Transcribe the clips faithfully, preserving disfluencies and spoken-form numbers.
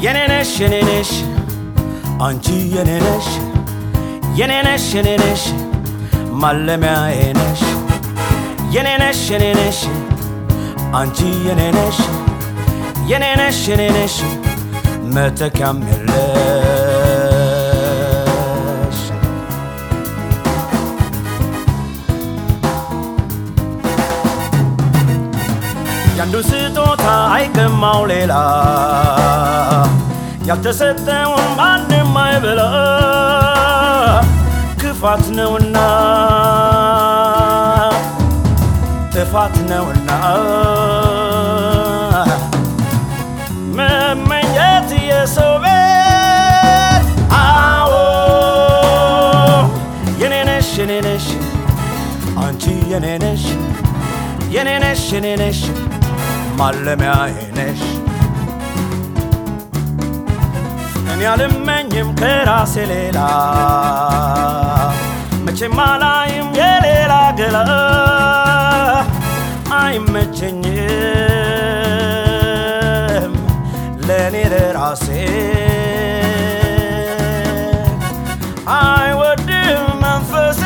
የኔነሽ የኔነሽ አንቺ የኔነሽ የኔነሽ የኔነሽ ማለሚያዬ ነሽ የኔነሽ የኔነሽ አንቺ የኔነሽ የኔነሽ የኔነሽ መተካም የለሽ ያንዱ ስጦታ አይቀማው ሌላ ያልተሰጠውን ማንም አይበላ ክፋት ነውና ጥፋት ነውና መመኘት የሰው ቤት አዎ የኔነሽ የኔነሽ አንቺ የኔነሽ የኔነሽ የኔነሽ ማለሚያዬ ነሽ እኔ አልመኝም ከራሴ ሌላ መቼም አላይም የሌላ ገላ አይመቸኝም ለኔ ለራሴ አይወድም መንፈሴ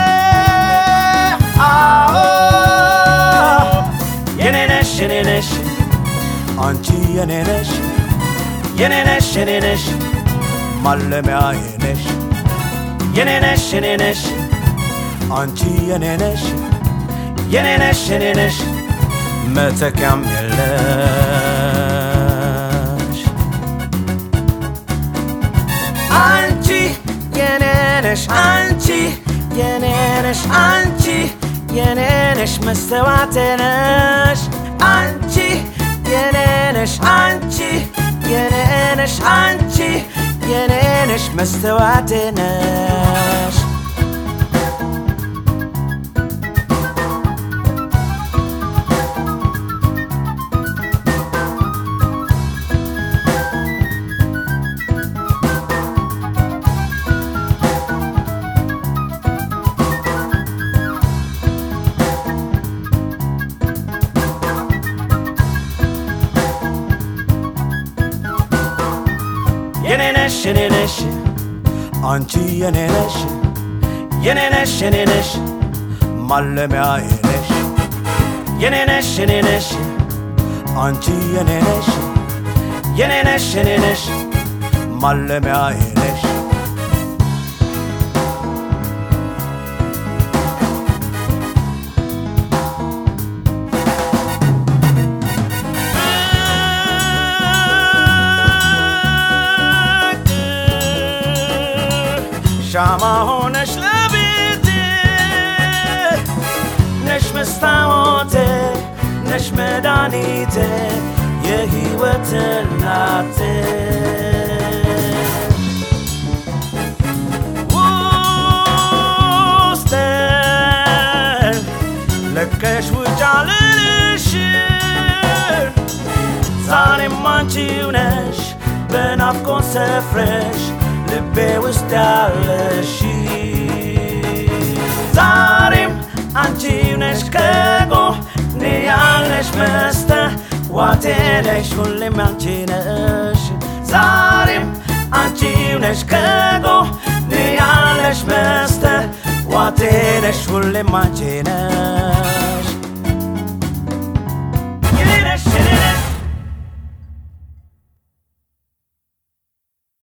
አዎ የኔነሽ የኔነሽ አንቺ የኔነሽ የኔነሽ የኔነሽ ማለሚያዬ ነሽ የኔነሽ የኔነሽ አንቺ የኔነሽ የኔነሽ የኔነሽ መተካም የለሽ አንቺ የኔነሽ አንቺ የኔነሽ አንቺ የኔነሽ መስተዋቴ ነሽ አንቺ የኔነሽ አንቺ የኔነሽ አንቺ የኔነሽ መስተዋቴ ነሽ የኔነሽ የኔነሽ አንቺ የኔነሽ የኔነሽ የኔነሽ ማለሚያዬ ነሽ የኔነሽ የኔነሽ አንቺ የኔነሽ የኔነሽ የኔነሽ ማለሚያዬ ነሽ ሻማ ሆነሽ ለቤቴ ነሽ መስታወቴ ነሽ መድኃኒቴ የሕይወት እናቴ ውስጤን ለቀሽ ውጭ አልልሽም ዛሬም አንቺው ነሽ በናፍቆት ሰፍረሽ ልቤ ውስጥ ያለሽ ዛሬም አንቺው ነሽ ከጎኔ ያለሽ መስተዋቴ ነሽ ሁሌም አንቺ ነሽ ዛሬም አንቺው ነሽ ከጎኔ ያለሽ መስተዋቴ ነሽ ሁሌም አንቺ ነሽ